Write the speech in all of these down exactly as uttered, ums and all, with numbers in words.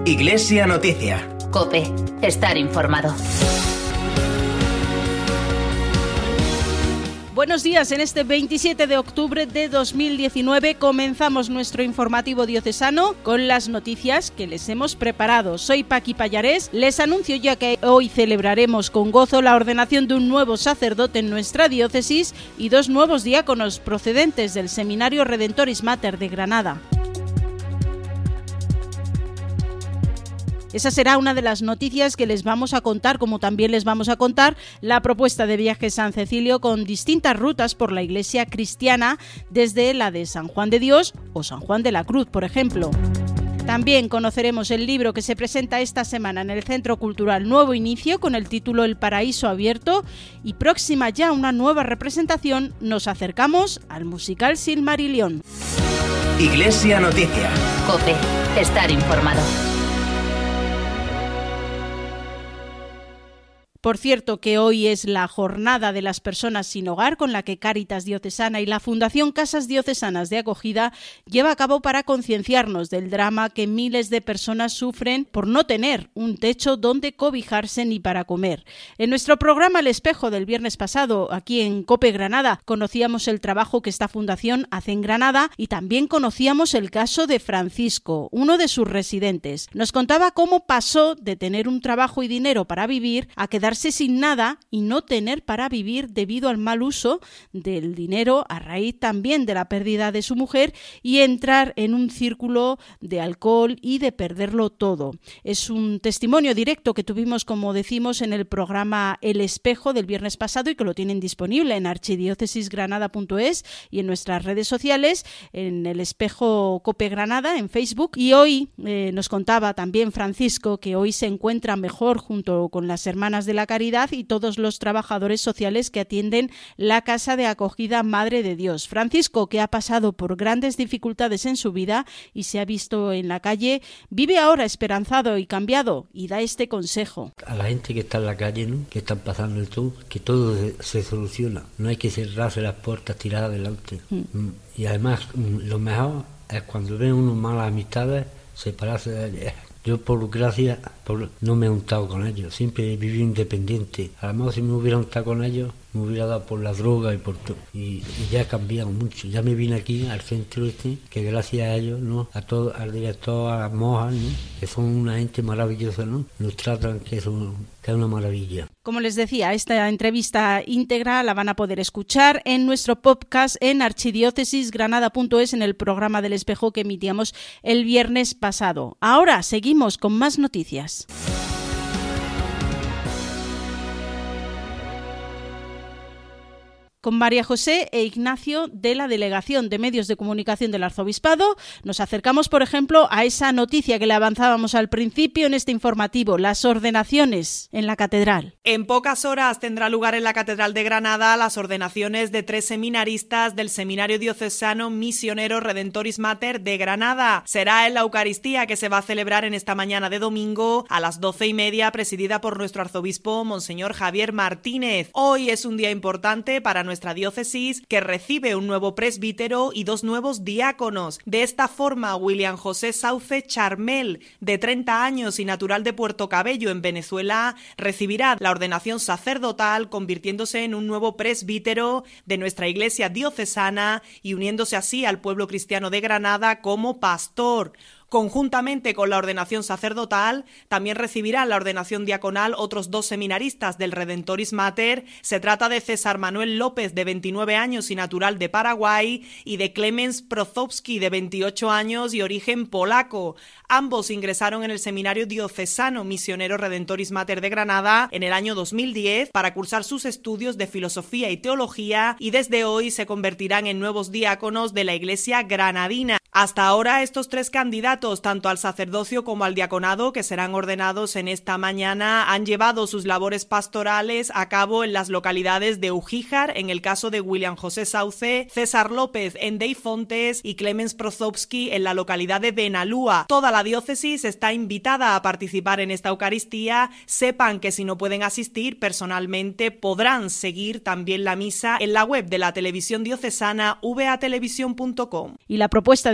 Iglesia Noticia. COPE. Estar informado. Buenos días, en este veintisiete de octubre de dos mil diecinueve comenzamos nuestro informativo diocesano con las noticias que les hemos preparado. Soy Paqui Pallarés, les anuncio ya que hoy celebraremos con gozo la ordenación de un nuevo sacerdote en nuestra diócesis y dos nuevos diáconos procedentes del Seminario Redentoris Mater de Granada. Esa será una de las noticias que les vamos a contar, como también les vamos a contar la propuesta de viaje San Cecilio con distintas rutas por la Iglesia cristiana, desde la de San Juan de Dios o San Juan de la Cruz, por ejemplo. También conoceremos el libro que se presenta esta semana en el Centro Cultural Nuevo Inicio con el título El Paraíso Abierto, y próxima ya una nueva representación nos acercamos al musical Silmarillion. Iglesia Noticia. COPE. Estar informado. Por cierto, que hoy es la jornada de las personas sin hogar, con la que Cáritas Diocesana y la Fundación Casas Diocesanas de Acogida lleva a cabo para concienciarnos del drama que miles de personas sufren por no tener un techo donde cobijarse ni para comer. En nuestro programa El Espejo del viernes pasado, aquí en COPE Granada, conocíamos el trabajo que esta fundación hace en Granada y también conocíamos el caso de Francisco, uno de sus residentes. Nos contaba cómo pasó de tener un trabajo y dinero para vivir a quedar sin nada y no tener para vivir debido al mal uso del dinero a raíz también de la pérdida de su mujer y entrar en un círculo de alcohol y de perderlo todo. Es un testimonio directo que tuvimos, como decimos, en el programa El Espejo del viernes pasado y que lo tienen disponible en archidiócesisgranada punto es y en nuestras redes sociales, en El Espejo COPE Granada, en Facebook. Y hoy eh, nos contaba también Francisco que hoy se encuentra mejor junto con las hermanas de la Caridad y todos los trabajadores sociales que atienden la Casa de Acogida Madre de Dios. Francisco, que ha pasado por grandes dificultades en su vida y se ha visto en la calle, vive ahora esperanzado y cambiado y da este consejo. A la gente que está en la calle, ¿no?, que están pasando el todo, que todo se, se soluciona. No hay que cerrarse las puertas tiradas delante. Mm. Y además, lo mejor es cuando ven unos malas amistades, separarse de ellas. Yo, por gracia, por, no me he untado con ellos, siempre he vivido independiente. A lo mejor si me hubiera untado con ellos, me hubiera dado por la droga y por todo. Y, y ya he cambiado mucho. Ya me vine aquí al centro este, que gracias a ellos, ¿no?, a todo, al director, a las monjas, ¿no?, que son una gente maravillosa, ¿no?, nos tratan que, son, que es una maravilla. Como les decía, esta entrevista íntegra la van a poder escuchar en nuestro podcast en archidiócesisgranada punto es, en el programa del Espejo que emitíamos el viernes pasado. Ahora seguimos con más noticias. Con María José e Ignacio de la Delegación de Medios de Comunicación del Arzobispado nos acercamos, por ejemplo, a esa noticia que le avanzábamos al principio en este informativo, las ordenaciones en la catedral. En pocas horas tendrá lugar en la Catedral de Granada las ordenaciones de tres seminaristas del Seminario Diocesano Misionero Redentoris Mater de Granada. Será en la Eucaristía, que se va a celebrar en esta mañana de domingo a las doce y media, presidida por nuestro arzobispo Monseñor Javier Martínez. Hoy es un día importante para nuestra diócesis, que recibe un nuevo presbítero y dos nuevos diáconos. De esta forma, William José Sauce Charmel, de treinta años y natural de Puerto Cabello, en Venezuela, recibirá la ordenación sacerdotal, convirtiéndose en un nuevo presbítero de nuestra iglesia diocesana y uniéndose así al pueblo cristiano de Granada como pastor. Conjuntamente con la ordenación sacerdotal, también recibirán la ordenación diaconal otros dos seminaristas del Redentoris Mater. Se trata de César Manuel López, de veintinueve años y natural de Paraguay, y de Klemens Prozowski, de veintiocho años y origen polaco. Ambos ingresaron en el Seminario Diocesano Misionero Redentoris Mater de Granada en el año dos mil diez para cursar sus estudios de filosofía y teología, y desde hoy se convertirán en nuevos diáconos de la Iglesia granadina. Hasta ahora, estos tres candidatos, tanto al sacerdocio como al diaconado, que serán ordenados en esta mañana, han llevado sus labores pastorales a cabo en las localidades de Ugíjar, en el caso de William José Sauce, César López en Deifontes y Klemens Prozowski en la localidad de Benalúa. Toda la diócesis está invitada a participar en esta Eucaristía. Sepan que si no pueden asistir personalmente, podrán seguir también la misa en la web de la televisión diocesana v a televisión punto com. Y la propuesta de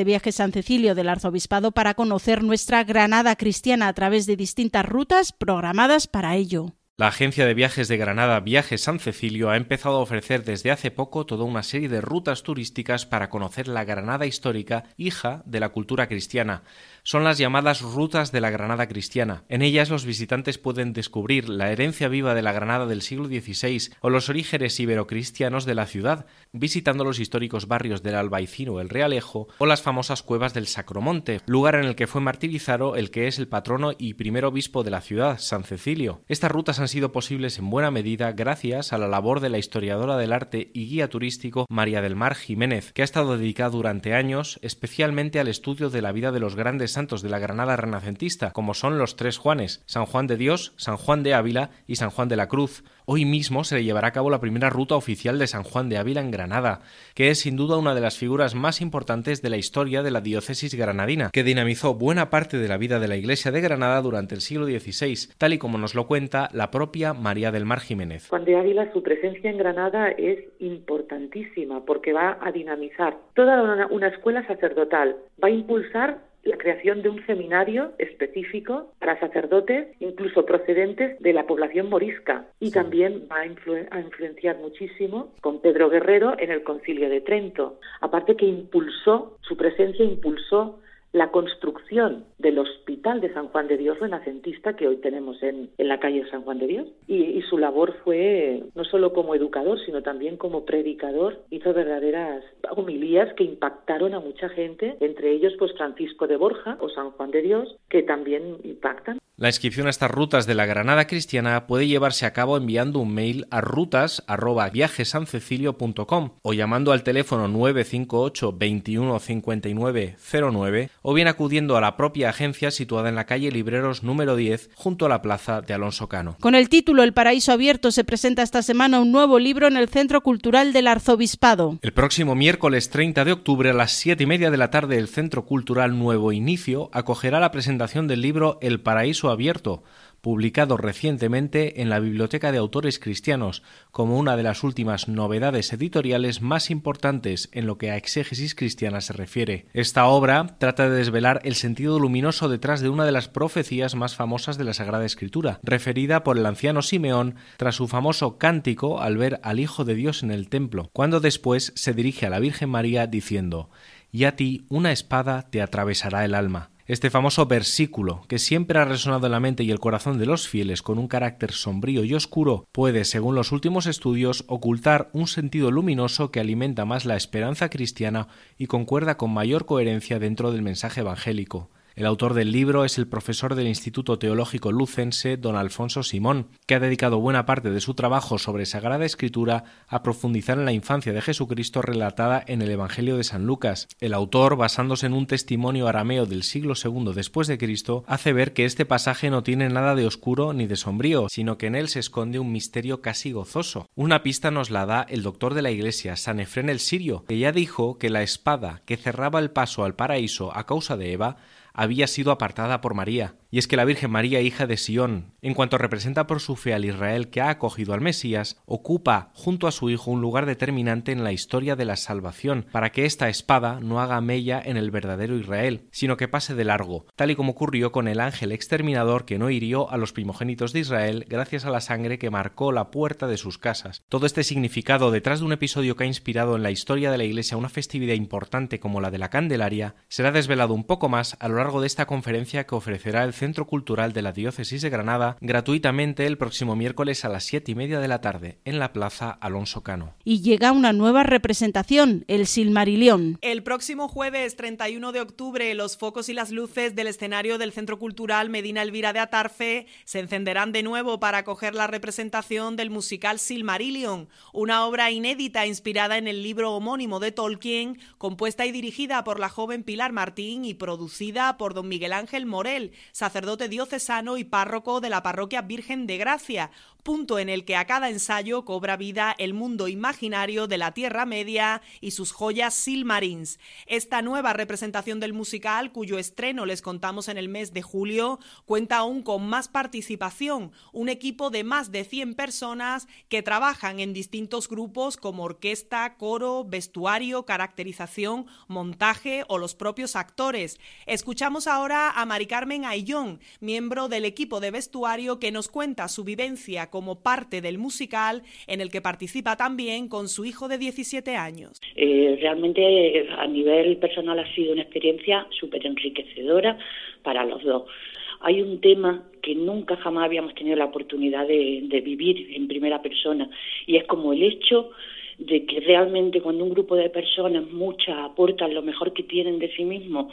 de Viajes San Cecilio del Arzobispado para conocer nuestra Granada cristiana a través de distintas rutas programadas para ello. La agencia de viajes de Granada, Viajes San Cecilio, ha empezado a ofrecer desde hace poco toda una serie de rutas turísticas para conocer la Granada histórica, hija de la cultura cristiana. Son las llamadas Rutas de la Granada Cristiana. En ellas los visitantes pueden descubrir la herencia viva de la Granada del siglo dieciséis o los orígenes ibero-cristianos de la ciudad, visitando los históricos barrios del Albaicín o el Realejo o las famosas cuevas del Sacromonte, lugar en el que fue martirizado el que es el patrono y primer obispo de la ciudad, San Cecilio. Estas rutas han sido posibles en buena medida gracias a la labor de la historiadora del arte y guía turístico María del Mar Jiménez, que ha estado dedicada durante años especialmente al estudio de la vida de los grandes santos de la Granada renacentista, como son los tres Juanes, San Juan de Dios, San Juan de Ávila y San Juan de la Cruz. Hoy mismo se le llevará a cabo la primera ruta oficial de San Juan de Ávila en Granada, que es sin duda una de las figuras más importantes de la historia de la diócesis granadina, que dinamizó buena parte de la vida de la Iglesia de Granada durante el siglo dieciséis, tal y como nos lo cuenta la propia María del Mar Jiménez. Juan de Ávila, su presencia en Granada es importantísima porque va a dinamizar toda una, una escuela sacerdotal, va a impulsar la creación de un seminario específico para sacerdotes, incluso procedentes de la población morisca, y sí. También va a, influ- a influenciar muchísimo con Pedro Guerrero en el Concilio de Trento. Aparte que impulsó, su presencia impulsó la construcción del Hospital de San Juan de Dios renacentista que hoy tenemos en, en la calle San Juan de Dios. Y, y su labor fue no solo como educador, sino también como predicador. Hizo verdaderas homilías que impactaron a mucha gente, entre ellos pues Francisco de Borja o San Juan de Dios, que también impactan. La inscripción a estas rutas de la Granada cristiana puede llevarse a cabo enviando un mail a rutas arroba viajesancecilio punto com o llamando al teléfono nueve cinco ocho, veintiuno, cincuenta y nueve, cero nueve o bien acudiendo a la propia agencia situada en la calle Libreros número diez junto a la plaza de Alonso Cano. Con el título El Paraíso Abierto se presenta esta semana un nuevo libro en el Centro Cultural del Arzobispado. El próximo miércoles treinta de octubre a las siete y media de la tarde el Centro Cultural Nuevo Inicio acogerá la presentación del libro El Paraíso Abierto, publicado recientemente en la Biblioteca de Autores Cristianos como una de las últimas novedades editoriales más importantes en lo que a exégesis cristiana se refiere. Esta obra trata de desvelar el sentido luminoso detrás de una de las profecías más famosas de la Sagrada Escritura, referida por el anciano Simeón tras su famoso cántico al ver al Hijo de Dios en el templo, cuando después se dirige a la Virgen María diciendo: «Y a ti una espada te atravesará el alma». Este famoso versículo, que siempre ha resonado en la mente y el corazón de los fieles con un carácter sombrío y oscuro, puede, según los últimos estudios, ocultar un sentido luminoso que alimenta más la esperanza cristiana y concuerda con mayor coherencia dentro del mensaje evangélico. El autor del libro es el profesor del Instituto Teológico Lucense, don Alfonso Simón, que ha dedicado buena parte de su trabajo sobre Sagrada Escritura a profundizar en la infancia de Jesucristo relatada en el Evangelio de San Lucas. El autor, basándose en un testimonio arameo del siglo segundo después de Cristo, hace ver que este pasaje no tiene nada de oscuro ni de sombrío, sino que en él se esconde un misterio casi gozoso. Una pista nos la da el doctor de la Iglesia, San Efrén el Sirio, que ya dijo que la espada que cerraba el paso al paraíso a causa de Eva había sido apartada por María. Y es que la Virgen María, hija de Sión, en cuanto representa por su fe al Israel que ha acogido al Mesías, ocupa junto a su hijo un lugar determinante en la historia de la salvación, para que esta espada no haga mella en el verdadero Israel, sino que pase de largo, tal y como ocurrió con el ángel exterminador que no hirió a los primogénitos de Israel gracias a la sangre que marcó la puerta de sus casas. Todo este significado detrás de un episodio que ha inspirado en la historia de la Iglesia una festividad importante como la de la Candelaria, será desvelado un poco más a lo largo de esta conferencia que ofrecerá el Centro Cultural de la Diócesis de Granada gratuitamente el próximo miércoles a las siete y media de la tarde en la Plaza Alonso Cano. Y llega una nueva representación, el Silmarillion. El próximo jueves treinta y uno de octubre los focos y las luces del escenario del Centro Cultural Medina Elvira de Atarfe se encenderán de nuevo para acoger la representación del musical Silmarillion, una obra inédita inspirada en el libro homónimo de Tolkien, compuesta y dirigida por la joven Pilar Martín y producida por don Miguel Ángel Morel, sacerdote sacerdote diocesano y párroco de la parroquia Virgen de Gracia, punto en el que a cada ensayo cobra vida el mundo imaginario de la Tierra Media y sus joyas Silmarins. Esta nueva representación del musical, cuyo estreno les contamos en el mes de julio, cuenta aún con más participación, un equipo de más de cien personas que trabajan en distintos grupos como orquesta, coro, vestuario, caracterización, montaje o los propios actores. Escuchamos ahora a Mari Carmen Ayllón, miembro del equipo de vestuario, que nos cuenta su vivencia como parte del musical, en el que participa también con su hijo de diecisiete años. Eh, realmente a nivel personal ha sido una experiencia súper enriquecedora para los dos. Hay un tema que nunca jamás habíamos tenido la oportunidad de, de vivir en primera persona, y es como el hecho de que realmente cuando un grupo de personas, muchas, aportan lo mejor que tienen de sí mismos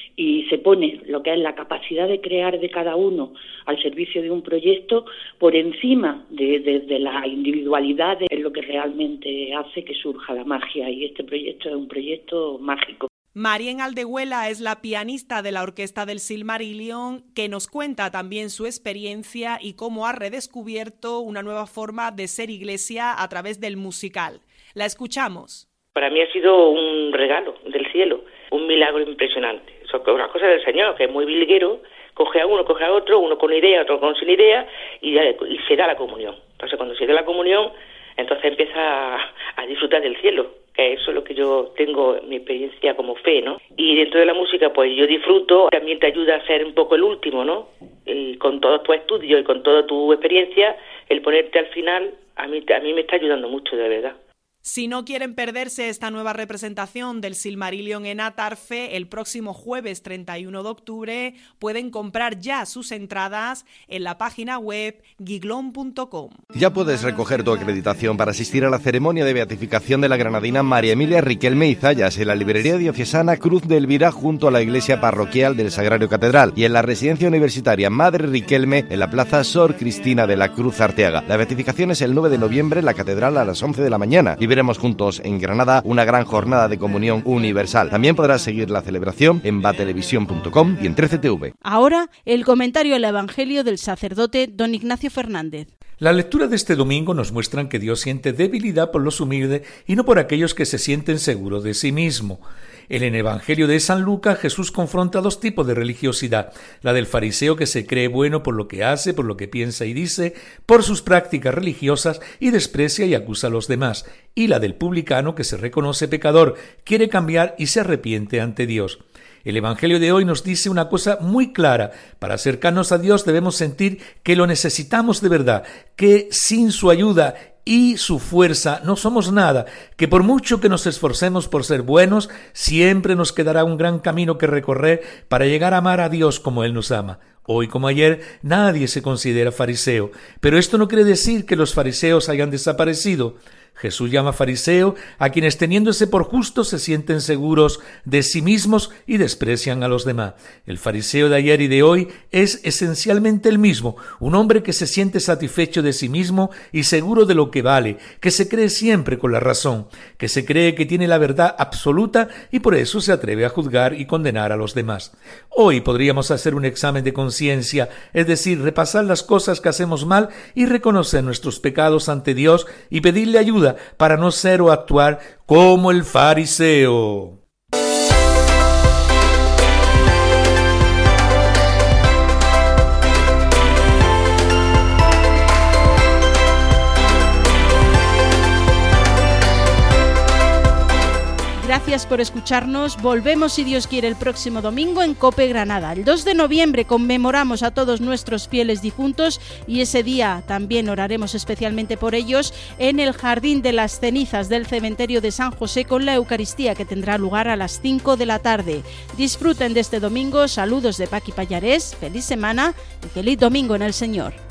y se pone lo que es la capacidad de crear de cada uno al servicio de un proyecto, por encima de, de, de las individualidades, es lo que realmente hace que surja la magia, y este proyecto es un proyecto mágico. Marien Aldehuela es la pianista de la Orquesta del Silmarillion, que nos cuenta también su experiencia y cómo ha redescubierto una nueva forma de ser iglesia a través del musical. La escuchamos. Para mí ha sido un regalo del cielo, un milagro impresionante. Eso es una cosa del Señor, que es muy bilguero, coge a uno, coge a otro, uno con idea, otro con sin idea, y, y se da la comunión. Entonces cuando se da la comunión, entonces empieza a, a disfrutar del cielo, que eso es lo que yo tengo, mi experiencia como fe, ¿no? Y dentro de la música, pues yo disfruto, también te ayuda a ser un poco el último, ¿no? Y con todo tu estudio y con toda tu experiencia, el ponerte al final, a mí, a mí me está ayudando mucho, de verdad. Si no quieren perderse esta nueva representación del Silmarillion en Atarfe, el próximo jueves treinta y uno de octubre, pueden comprar ya sus entradas en la página web giglón punto com. Ya puedes recoger tu acreditación para asistir a la ceremonia de beatificación de la granadina María Emilia Riquelme y Zayas en la librería diocesana Cruz de Elvira, junto a la iglesia parroquial del Sagrario Catedral, y en la residencia universitaria Madre Riquelme en la plaza Sor Cristina de la Cruz Arteaga. La beatificación es el nueve de noviembre en la catedral a las once de la mañana, y veremos juntos en Granada una gran jornada de comunión universal. También podrás seguir la celebración en va televisión punto com y en trece T V. Ahora, el comentario al Evangelio del sacerdote don Ignacio Fernández. La lectura de este domingo nos muestra que Dios siente debilidad por los humildes y no por aquellos que se sienten seguros de sí mismo. En el Evangelio de San Lucas, Jesús confronta dos tipos de religiosidad: la del fariseo, que se cree bueno por lo que hace, por lo que piensa y dice, por sus prácticas religiosas, y desprecia y acusa a los demás; y la del publicano, que se reconoce pecador, quiere cambiar y se arrepiente ante Dios. El Evangelio de hoy nos dice una cosa muy clara: para acercarnos a Dios debemos sentir que lo necesitamos de verdad, que sin su ayuda y su fuerza no somos nada, que por mucho que nos esforcemos por ser buenos, siempre nos quedará un gran camino que recorrer para llegar a amar a Dios como Él nos ama. Hoy como ayer nadie se considera fariseo, pero esto no quiere decir que los fariseos hayan desaparecido. Jesús llama fariseo a quienes, teniéndose por justos, se sienten seguros de sí mismos y desprecian a los demás. El fariseo de ayer y de hoy es esencialmente el mismo, un hombre que se siente satisfecho de sí mismo y seguro de lo que vale, que se cree siempre con la razón, que se cree que tiene la verdad absoluta y por eso se atreve a juzgar y condenar a los demás. Hoy podríamos hacer un examen de conciencia, es decir, repasar las cosas que hacemos mal y reconocer nuestros pecados ante Dios y pedirle ayuda para no ser o actuar como el fariseo. Gracias por escucharnos. Volvemos, si Dios quiere, el próximo domingo en COPE Granada. El dos de noviembre conmemoramos a todos nuestros fieles difuntos y ese día también oraremos especialmente por ellos en el Jardín de las Cenizas del Cementerio de San José, con la Eucaristía, que tendrá lugar a las cinco de la tarde. Disfruten de este domingo. Saludos de Paqui Pallarés. Feliz semana y feliz domingo en el Señor.